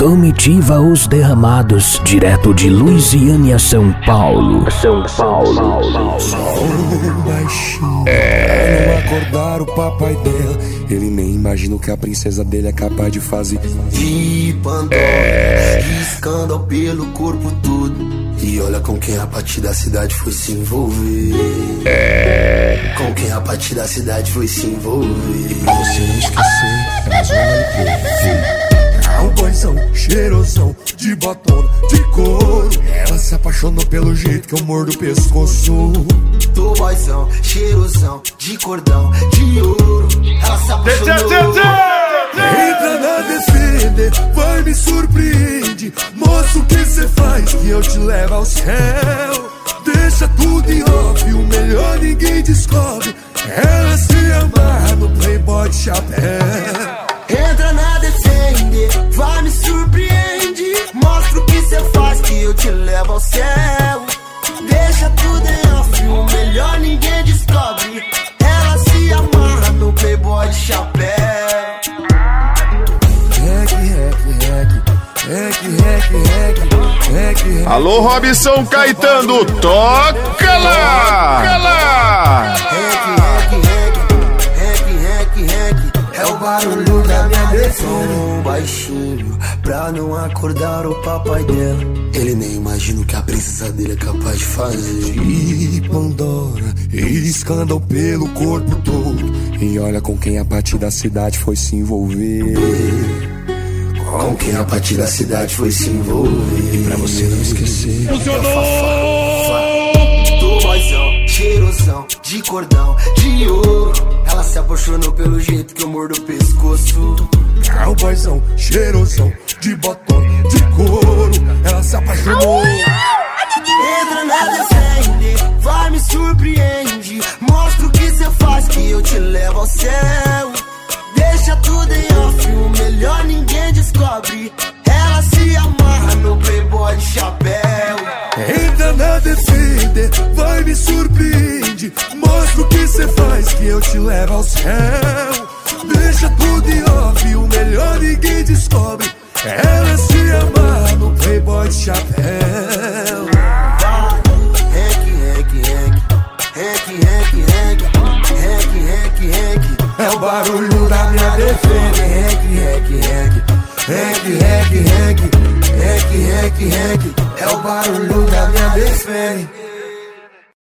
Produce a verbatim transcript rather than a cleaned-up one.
Comitiva Os Derramados, direto de Luisiânia, São Paulo. São Paulo. Baixinho, é. Pra não acordar o papai dela. Ele nem imagina o que a princesa dele é capaz de fazer. De Pandora, é. Riscando pelo corpo todo. E olha com quem a partir da cidade foi se envolver. É. Com quem a partir da cidade foi se envolver. Pra você não esquecer, é a zona do é um boizão cheirosão, de botona, de couro. Ela se apaixonou pelo jeito que eu mordo o pescoço. Do boizão, cheirosão, de cordão, de ouro. Ela se apaixonou. Entra na defender, vai me surpreende. Mostra o que cê faz que eu te levo ao céu. Deixa tudo em off, o melhor ninguém descobre. Ela se amarra no playboy de chapéu. Entra na defender, vai me surpreende. Mostra o que cê faz que eu te levo ao céu. Deixa tudo em off, o melhor ninguém descobre. Ela se amarra no playboy de chapéu. Alô, Robson Caetano, toca lá! Toca lá! É o barulho da minha defesa. Baixinho, pra não acordar o papai dela. Ele nem imagina o que a princesa dele é capaz de fazer. De Pandora, escândalo pelo corpo todo. E olha com quem a partir da cidade foi se envolver. Com quem a partir da cidade foi se envolver. E pra você não esquecer, do boizão, cheirosão, de cordão, de ouro. Ela se apaixonou pelo jeito que eu mordo o pescoço. É um boizão, cheirosão, de botão, de couro. Ela se apaixonou. Entra na defende, vai me surpreende. Mostra o que cê faz que eu te levo ao céu. Deixa tudo em off, o melhor ninguém descobre. Ela se amarra no playboy de chapéu. Entra na defender, vai me surpreende. Mostra o que cê faz que eu te levo ao céu. Deixa tudo em off, o melhor ninguém descobre. Ela se amarra no playboy de chapéu. É o barulho da minha defesa. Rec, rec, rec, rec, rec, rec, rec, rec, rec. É o barulho da minha defesa.